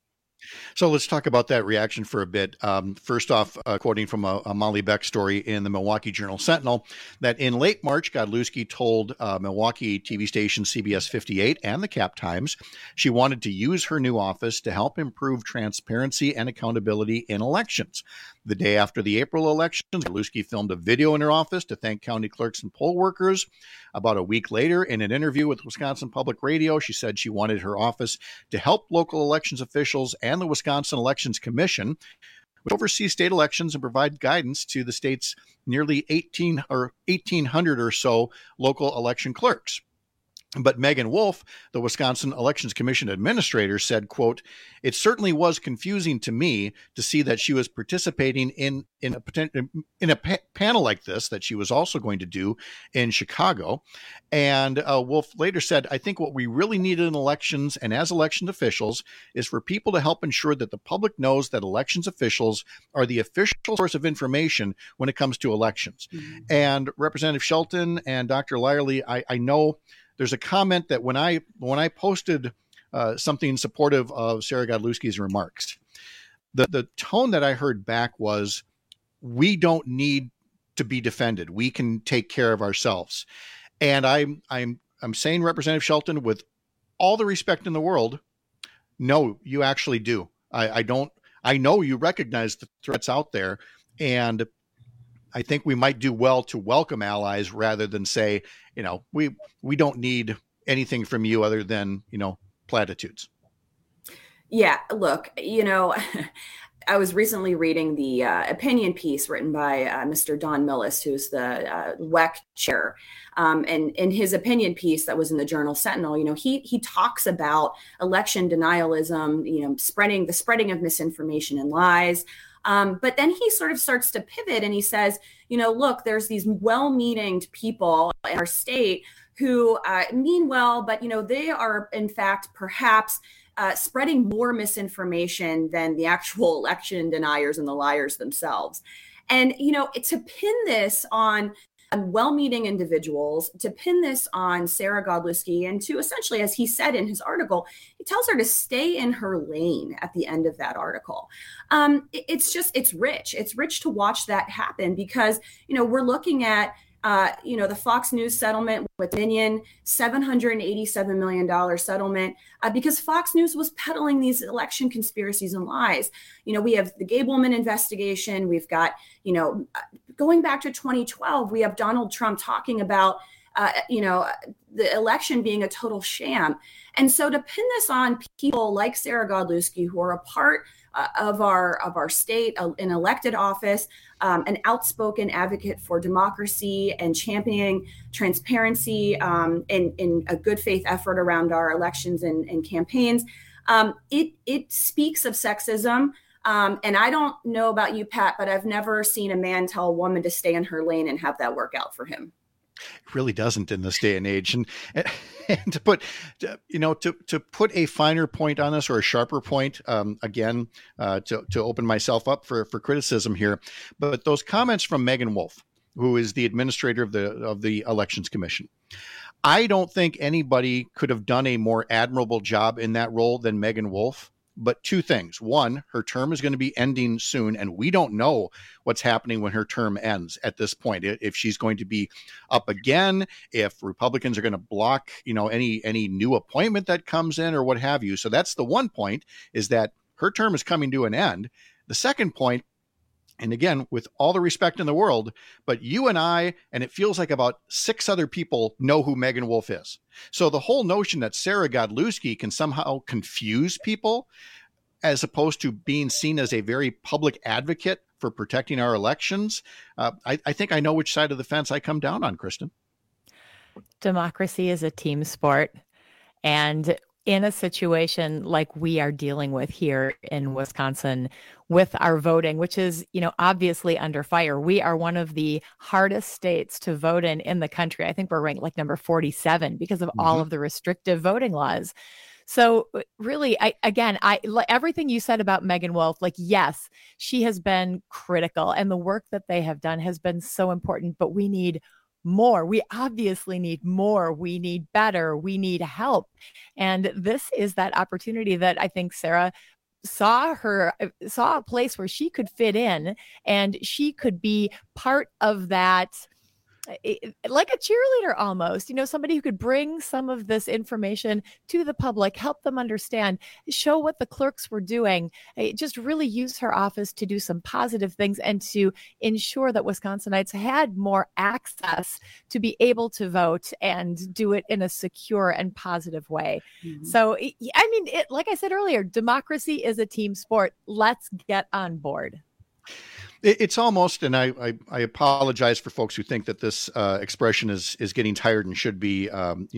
So let's talk about that reaction for a bit. First off, quoting from a Molly Beck story in the Milwaukee Journal-Sentinel, that in late March, Godlewski told Milwaukee TV station CBS 58 and the Cap Times she wanted to use her new office to help improve transparency and accountability in elections. The day after the April elections, Godlewski filmed a video in her office to thank county clerks and poll workers. About a week later, in an interview with Wisconsin Public Radio, she said she wanted her office to help local elections officials and the Wisconsin Elections Commission, which oversees state elections and provide guidance to the state's nearly 1,800 or so local election clerks. But Megan Wolf, the Wisconsin Elections Commission administrator, said, quote, "It certainly was confusing to me to see that she was participating in a panel like this that she was also going to do in Chicago." And Wolf later said, "I think what we really need in elections and as election officials is for people to help ensure that the public knows that elections officials are the official source of information when it comes to elections." Mm-hmm. And Representative Shelton and Dr. Lyerly, I know there's a comment that when I posted something supportive of Sarah Godlewski's remarks, the tone that I heard back was, "We don't need to be defended. We can take care of ourselves." And I'm saying, Representative Shelton, with all the respect in the world, no, you actually do. I know you recognize the threats out there, and I think we might do well to welcome allies rather than say, we don't need anything from you other than, platitudes. Yeah, look, I was recently reading the opinion piece written by Mr. Don Millis, who's the WEC chair. And in his opinion piece that was in the Journal Sentinel, he talks about election denialism, the spreading of misinformation and lies. But then he sort of starts to pivot and he says, look, there's these well-meaning people in our state who mean well, but, they are, in fact, perhaps spreading more misinformation than the actual election deniers and the liars themselves. And, to pin this on well-meaning individuals, to pin this on Sarah Godlewski, and to essentially, as he said in his article, he tells her to stay in her lane at the end of that article. It's rich. It's rich to watch that happen because, we're looking at the Fox News settlement with Dominion, $787 million settlement, because Fox News was peddling these election conspiracies and lies. We have the Gableman investigation. We've got, going back to 2012, we have Donald Trump talking about, the election being a total sham. And so to pin this on people like Sarah Godlewski, who are a part of our state, an elected office, an outspoken advocate for democracy and championing transparency in a good faith effort around our elections and campaigns, it speaks of sexism. And I don't know about you, Pat, but I've never seen a man tell a woman to stay in her lane and have that work out for him. It really doesn't in this day and age. And to put, to put a finer point on this, or a sharper point, to open myself up for criticism here, but those comments from Meagan Wolfe, who is the administrator of the Elections Commission, I don't think anybody could have done a more admirable job in that role than Meagan Wolfe. But two things. One, her term is going to be ending soon, and we don't know what's happening when her term ends at this point. If she's going to be up again, if Republicans are going to block, any new appointment that comes in or what have you. So that's the one point, is that her term is coming to an end. The second point, and again, with all the respect in the world, but you and I, and it feels like about 6 other people, know who Meagan Wolfe is. So the whole notion that Sarah Godlewski can somehow confuse people, as opposed to being seen as a very public advocate for protecting our elections, I think I know which side of the fence I come down on, Kristen. Democracy is a team sport. And in a situation like we are dealing with here in Wisconsin with our voting, which is, obviously under fire. We are one of the hardest states to vote in the country. I think we're ranked like number 47 because of all of the restrictive voting laws. So really, everything you said about Meagan Wolfe, yes, she has been critical, and the work that they have done has been so important, but we need more. We obviously need more. We need better. We need help. And this is that opportunity that I think Sarah saw a place where she could fit in, and she could be part of that, like a cheerleader almost, somebody who could bring some of this information to the public, help them understand, show what the clerks were doing, just really use her office to do some positive things and to ensure that Wisconsinites had more access to be able to vote and do it in a secure and positive way. Mm-hmm. So, like I said earlier, democracy is a team sport. Let's get on board. It's almost, and I apologize for folks who think that this expression is getting tired and should be,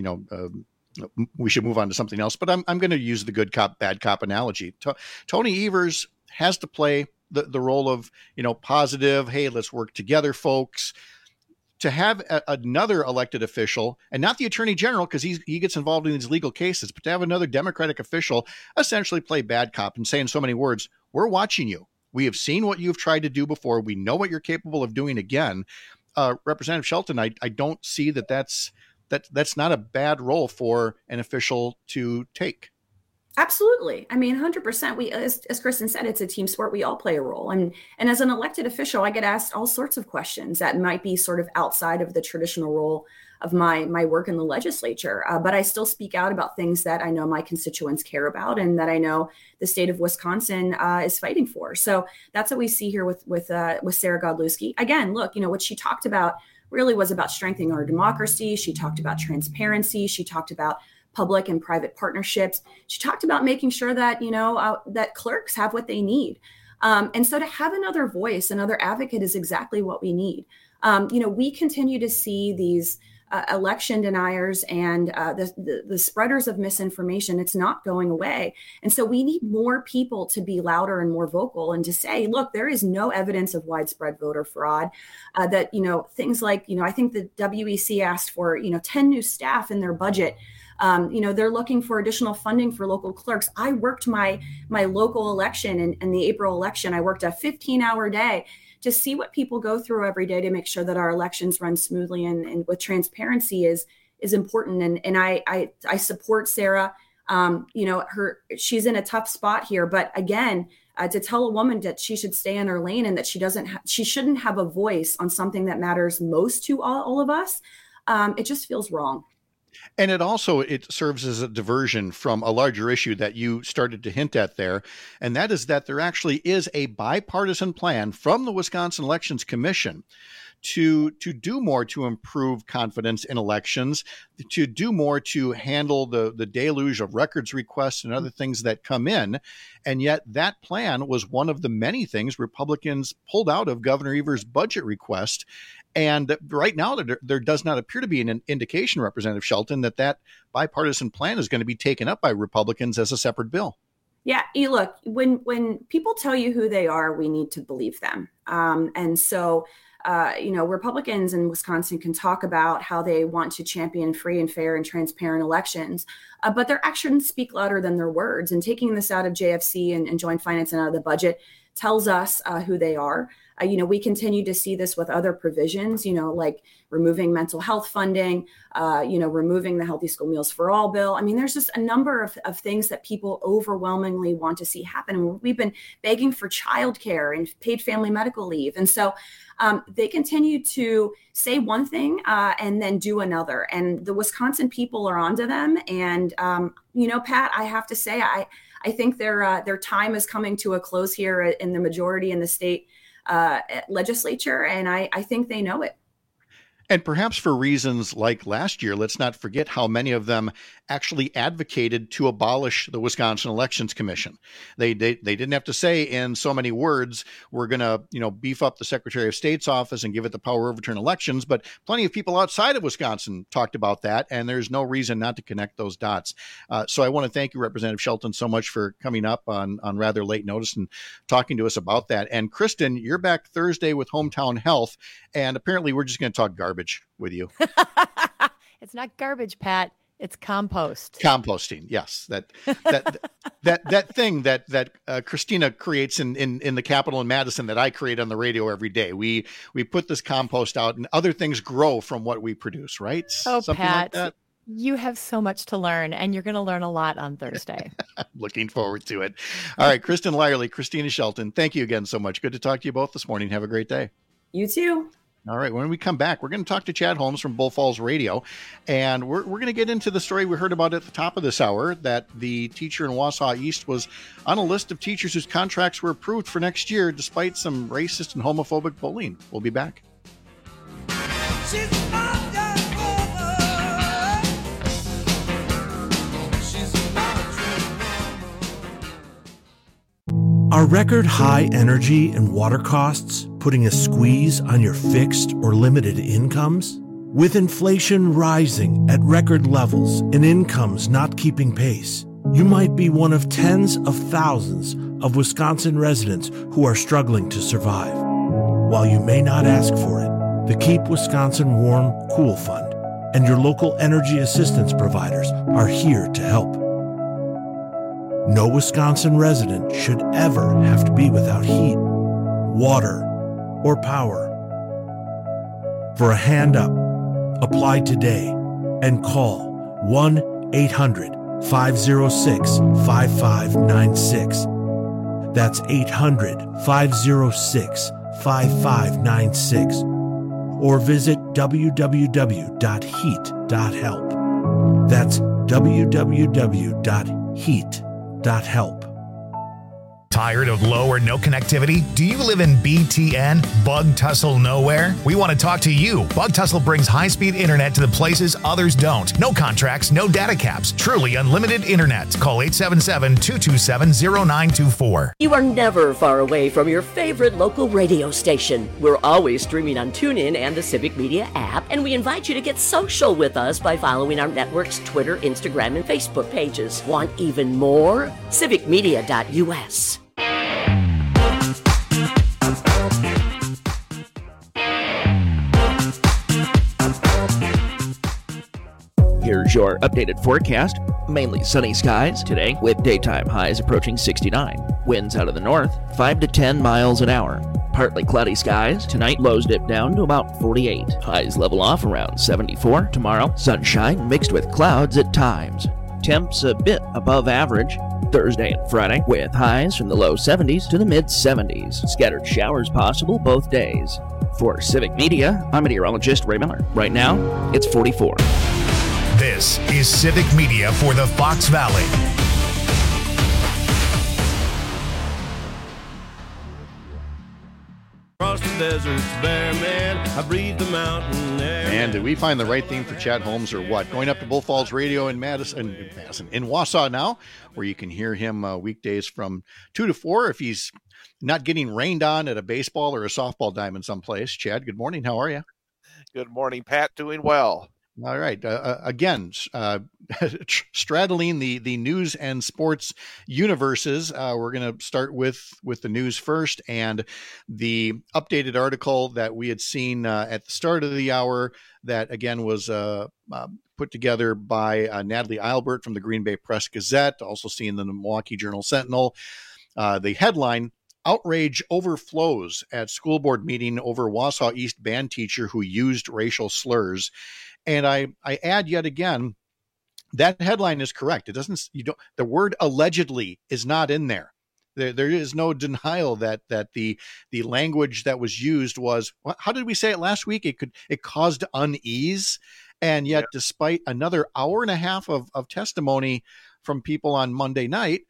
we should move on to something else. But I'm going to use the good cop, bad cop analogy. Tony Evers has to play the role of, positive, hey, let's work together, folks. To have another elected official, and not the attorney general, because he gets involved in these legal cases, but to have another Democratic official essentially play bad cop and say in so many words, we're watching you. We have seen what you've tried to do before. We know what you're capable of doing again. Representative Shelton, I don't see that's not a bad role for an official to take. Absolutely. 100%. We, as Kristen said, it's a team sport. We all play a role. And as an elected official, I get asked all sorts of questions that might be sort of outside of the traditional role of my work in the legislature. But I still speak out about things that I know my constituents care about and that I know the state of Wisconsin is fighting for. So that's what we see here with Sarah Godlewski. Again, look, what she talked about really was about strengthening our democracy. She talked about transparency. She talked about public and private partnerships. She talked about making sure that, that clerks have what they need. And so to have another voice, another advocate is exactly what we need. We continue to see these election deniers and the spreaders of misinformation. It's not going away. And so we need more people to be louder and more vocal and to say, look, there is no evidence of widespread voter fraud. That, things like, I think the WEC asked for, 10 new staff in their budget. They're looking for additional funding for local clerks. I worked my local election in the April election. I worked a 15-hour day to see what people go through every day to make sure that our elections run smoothly and with transparency is important. And I support Sarah. She's in a tough spot here, but again, to tell a woman that she should stay in her lane and that she shouldn't have a voice on something that matters most to all of us, it just feels wrong. And it serves as a diversion from a larger issue that you started to hint at there. And that is that there actually is a bipartisan plan from the Wisconsin Elections Commission to do more to improve confidence in elections, to do more to handle the deluge of records requests and other things that come in. And yet that plan was one of the many things Republicans pulled out of Governor Evers' budget request. And right now, there does not appear to be an indication, Representative Shelton, that bipartisan plan is going to be taken up by Republicans as a separate bill. Yeah, look, when people tell you who they are, we need to believe them. And so, Republicans in Wisconsin can talk about how they want to champion free and fair and transparent elections, but their actions speak louder than their words. And taking this out of JFC and joint finance and out of the budget tells us who they are. We continue to see this with other provisions, like removing mental health funding, removing the Healthy School Meals for All bill. I mean, there's just a number of things that people overwhelmingly want to see happen. We've been begging for childcare and paid family medical leave. And so they continue to say one thing and then do another. And the Wisconsin people are onto them. And, Pat, I have to say, I think their time is coming to a close here in the majority in the state legislature, and I think they know it. And perhaps for reasons like last year, let's not forget how many of them actually advocated to abolish the Wisconsin Elections Commission. They didn't have to say in so many words, we're going to, beef up the Secretary of State's office and give it the power to overturn elections. But plenty of people outside of Wisconsin talked about that, and there's no reason not to connect those dots. So I want to thank you, Representative Shelton, so much for coming up on rather late notice and talking to us about that. And Kristen, you're back Thursday with Hometown Health, and apparently we're just going to talk garbage with you. It's not garbage, Pat. It's compost. Composting, yes. That thing that Christina creates in the Capitol in Madison that I create on the radio every day. We put this compost out, and other things grow from what we produce, right? Oh, Something Pat, like that. You have so much to learn, and you're going to learn a lot on Thursday. Looking forward to it. All right, Kristen Lyerly, Christina Shelton, thank you again so much. Good to talk to you both this morning. Have a great day. You too. All right. When we come back, we're going to talk to Chad Holmes from Bull Falls Radio, and we're going to get into the story we heard about at the top of this hour, that the teacher in Wausau East was on a list of teachers whose contracts were approved for next year, despite some racist and homophobic bullying. We'll be back. Are record high energy and water costs putting a squeeze on your fixed or limited incomes? With inflation rising at record levels and incomes not keeping pace, you might be one of tens of thousands of Wisconsin residents who are struggling to survive. While you may not ask for it, the Keep Wisconsin Warm Cool Fund and your local energy assistance providers are here to help. No Wisconsin resident should ever have to be without heat, water, or power. For a hand up, apply today and call 1-800-506-5596. That's 800-506-5596. Or visit www.heat.help. That's www.heat.help. Tired of low or no connectivity? Do you live in BTN, Bug Tussle Nowhere? We want to talk to you. Bug Tussle brings high-speed internet to the places others don't. No contracts, no data caps. Truly unlimited internet. Call 877-227-0924. You are never far away from your favorite local radio station. We're always streaming on TuneIn and the Civic Media app, and we invite you to get social with us by following our network's Twitter, Instagram, and Facebook pages. Want even more? civicmedia.us. Here's your updated forecast. Mainly sunny skies today with daytime highs approaching 69. Winds out of the north, 5 to 10 miles an hour. Partly cloudy skies. Tonight, lows dip down to about 48. Highs level off around 74. Tomorrow, sunshine mixed with clouds at times. Temps a bit above average. Thursday and Friday, with highs from the low 70s to the mid 70s. Scattered showers possible both days. For Civic Media, I'm meteorologist Ray Miller. Right now, it's 44. This is Civic Media for the Fox Valley. Across the deserts bare, man, I breathe the mountain air. And did we find the right thing for Chad Holmes or what? Going up to Bull Falls Radio in Madison, in Wausau now, where you can hear him weekdays from 2 to 4 if he's not getting rained on at a baseball or a softball diamond someplace. Chad, good morning. How are you? Good morning, Pat. Doing well. All right. Again, straddling the news and sports universes, we're going to start with the news first, and the updated article that we had seen at the start of the hour that, again, was put together by Natalie Eilbert from the Green Bay Press Gazette, also seen in the Milwaukee Journal Sentinel. The headline, outrage overflows at school board meeting over Wausau East band teacher who used racial slurs. And I add yet again, that headline is correct. It doesn't, the word allegedly is not in there. There is no denial that the language that was used was, how did we say it last week? It caused unease. And yet, despite another hour and a half of testimony from people on Monday night,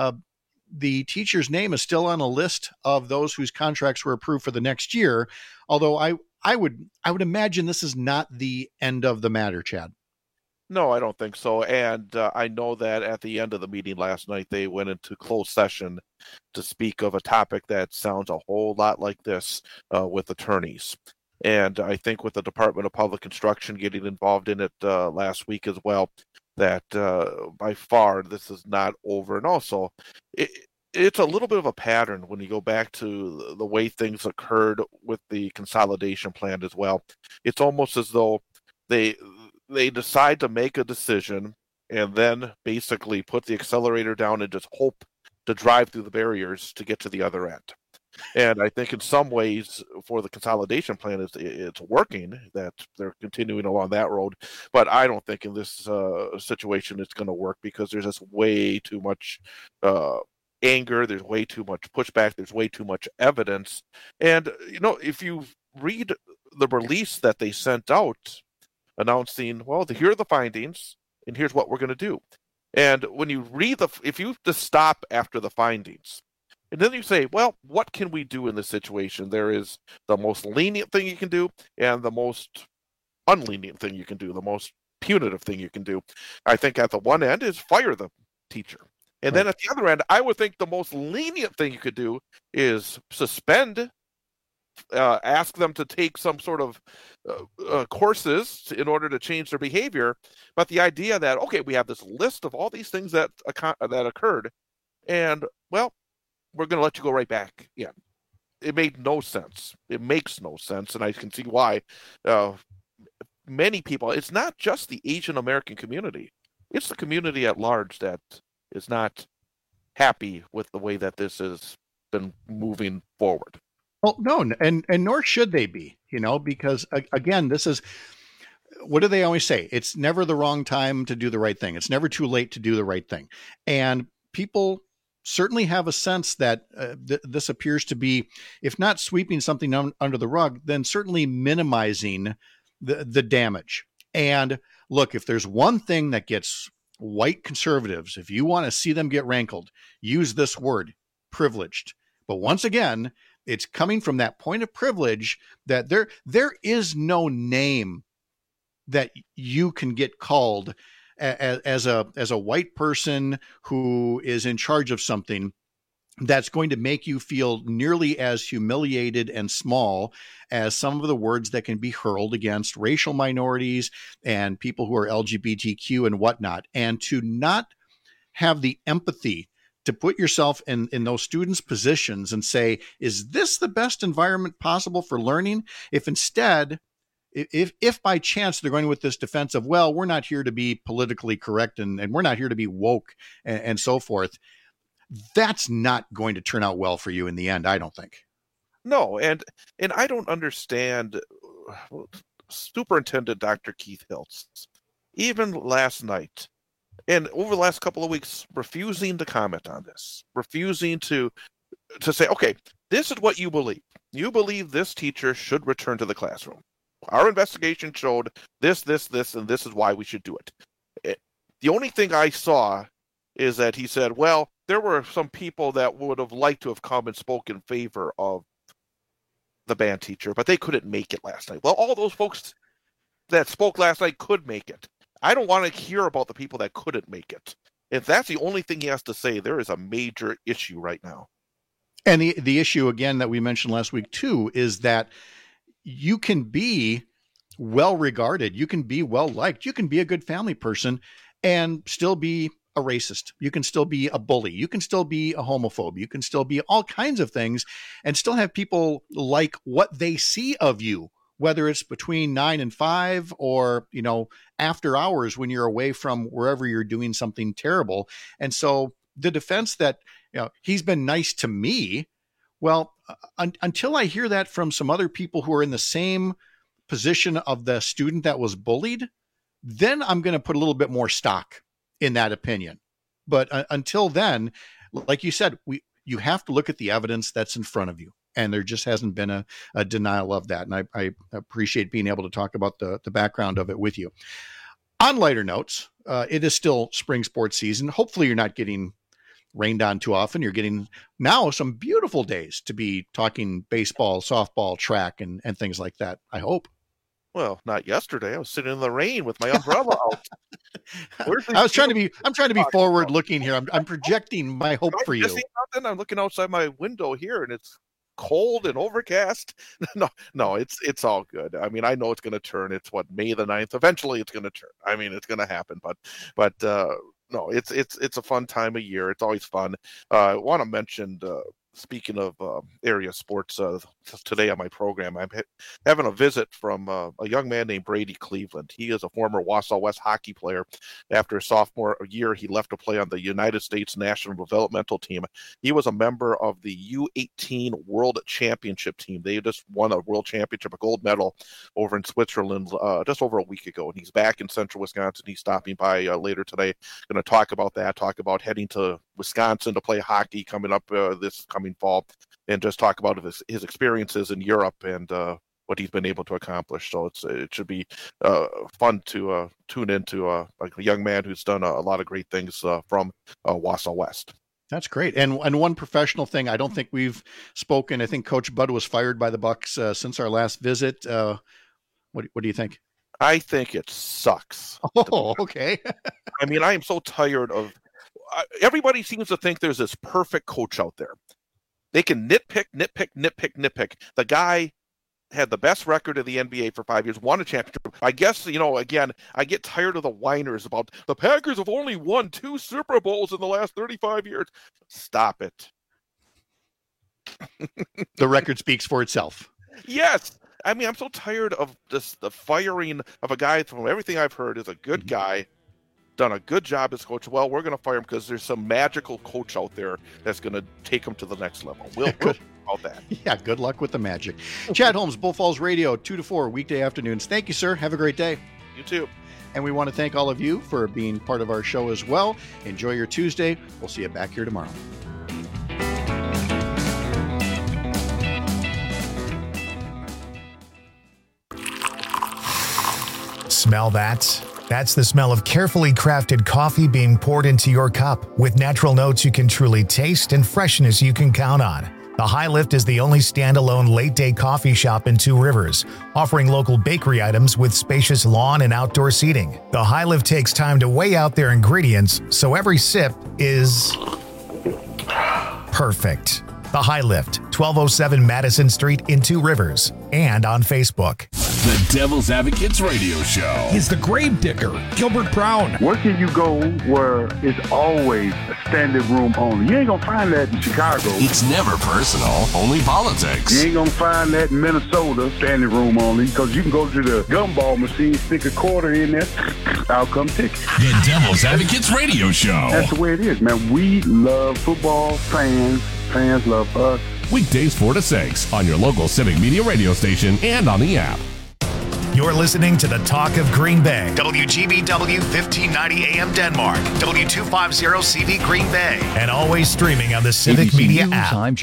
the teacher's name is still on a list of those whose contracts were approved for the next year. Although I would imagine this is not the end of the matter, Chad. No, I don't think so. And I know that at the end of the meeting last night, they went into closed session to speak of a topic that sounds a whole lot like this with attorneys. And I think with the Department of Public Instruction getting involved in it last week as well, that by far this is not over. And also, it's a little bit of a pattern when you go back to the way things occurred with the consolidation plan as well. It's almost as though they decide to make a decision and then basically put the accelerator down and just hope to drive through the barriers to get to the other end. And I think in some ways for the consolidation plan, it's working, that they're continuing along that road. But I don't think in this situation it's going to work, because there's just way too much anger, there's way too much pushback, there's way too much evidence. And, if you read the release that they sent out announcing, well, here are the findings and here's what we're going to do. And when you read if you just stop after the findings, and then you say, well, what can we do in this situation? There is the most lenient thing you can do and the most unlenient thing you can do, the most punitive thing you can do. I think at the one end is fire the teacher. And then at the other end, I would think the most lenient thing you could do is suspend, ask them to take some sort of courses in order to change their behavior. But the idea that, okay, we have this list of all these things that occurred, and, well, we're going to let you go right back. Yeah, it made no sense. It makes no sense, and I can see why many people, it's not just the Asian American community, it's the community at large that is not happy with the way that this has been moving forward. Well, no, and nor should they be, because, again, this is, what do they always say? It's never the wrong time to do the right thing. It's never too late to do the right thing. And people certainly have a sense that this appears to be, if not sweeping something under the rug, then certainly minimizing the damage. And look, if there's one thing that gets white conservatives, if you want to see them get rankled, use this word: privileged. But once again, it's coming from that point of privilege that there is no name that you can get called as a white person who is in charge of something that's going to make you feel nearly as humiliated and small as some of the words that can be hurled against racial minorities and people who are LGBTQ and whatnot. And to not have the empathy to put yourself in those students' positions and say, is this the best environment possible for learning? If instead, if by chance they're going with this defense of, well, we're not here to be politically correct and we're not here to be woke and so forth, that's not going to turn out well for you in the end, I don't think. No, and I don't understand Superintendent Dr. Keith Hiltz, even last night, and over the last couple of weeks, refusing to comment on this, refusing to say, okay, this is what you believe. You believe this teacher should return to the classroom. Our investigation showed this, and this is why we should do it. The only thing I saw is that he said, well, there were some people that would have liked to have come and spoke in favor of the band teacher, but they couldn't make it last night. Well, all those folks that spoke last night could make it. I don't want to hear about the people that couldn't make it. If that's the only thing he has to say, there is a major issue right now. And the issue, again, that we mentioned last week, too, is that you can be well-regarded, you can be well-liked, you can be a good family person and still be a racist. You can still be a bully. You can still be a homophobe. You can still be all kinds of things and still have people like what they see of you, whether it's between 9 and 5 or, after hours when you're away from wherever you're doing something terrible. And so the defense that, he's been nice to me, well, until I hear that from some other people who are in the same position of the student that was bullied, then I'm going to put a little bit more stock in that opinion. But until then, like you said, you have to look at the evidence that's in front of you. And there just hasn't been a denial of that. And I appreciate being able to talk about the background of it with you. On lighter notes, it is still spring sports season. Hopefully you're not getting rained on too often. You're getting now some beautiful days to be talking baseball, softball, track, and things like that, I hope. Well, not yesterday. I was sitting in the rain with my umbrella out. I'm trying to be forward looking here. I'm projecting my hope for you. I'm looking outside my window here and it's cold and overcast. No, it's all good. I mean, I know it's going to turn. It's May the 9th. Eventually it's going to turn. I mean, it's going to happen, but no, it's a fun time of year. It's always fun. I want to mention, speaking of area sports, today on my program, I'm having a visit from a young man named Brady Cleveland. He is a former Wausau West hockey player. After his sophomore year, he left to play on the United States National Developmental Team. He was a member of the U18 World Championship team. They just won a World Championship, a gold medal over in Switzerland just over a week ago. And he's back in central Wisconsin. He's stopping by later today. Going to talk about that, talk about heading to Wisconsin to play hockey coming up this coming fall, and just talk about his experiences in Europe and what he's been able to accomplish. So it should be fun to tune into a young man who's done a lot of great things from Wausau West. That's great. And one professional thing, I don't think we've spoken. I think Coach Bud was fired by the Bucks since our last visit. What do you think? I think it sucks. Oh, okay. I mean, I am so tired of everybody seems to think there's this perfect coach out there. They can nitpick. The guy had the best record of the NBA for 5 years, won a championship. I guess, again, I get tired of the whiners about the Packers have only won 2 Super Bowls in the last 35 years. Stop it. The record speaks for itself. Yes. I mean, I'm so tired of the firing of a guy from everything I've heard is a good guy, done a good job as coach. Well, we're going to fire him because there's some magical coach out there that's going to take him to the next level. We'll talk about that. Yeah, good luck with the magic. Chad Holmes, Bull Falls Radio, 2 to 4 weekday afternoons. Thank you, sir. Have a great day. You too. And we want to thank all of you for being part of our show as well. Enjoy your Tuesday. We'll see you back here tomorrow. Smell that? That's the smell of carefully crafted coffee being poured into your cup, with natural notes you can truly taste and freshness you can count on. The High Lift is the only standalone late-day coffee shop in Two Rivers, offering local bakery items with spacious lawn and outdoor seating. The High Lift takes time to weigh out their ingredients, so every sip is perfect. The High Lift, 1207 Madison Street in Two Rivers, and on Facebook. The Devil's Advocates Radio Show. He's the grave digger, Gilbert Brown. Where can you go where it's always a standing room only? You ain't gonna find that in Chicago. It's never personal, only politics. You ain't gonna find that in Minnesota, standing room only, because you can go to the gumball machine, stick a quarter in there, I'll come ticket. The Devil's Advocates Radio Show. That's the way it is, man. We love football, fans love us. Weekdays 4 to 6 on your local Civic Media radio station and on the app. You're listening to the Talk of Green Bay. WGBW 1590 AM Denmark. W250 CV Green Bay. And always streaming on the Civic ABC Media News, app. I'm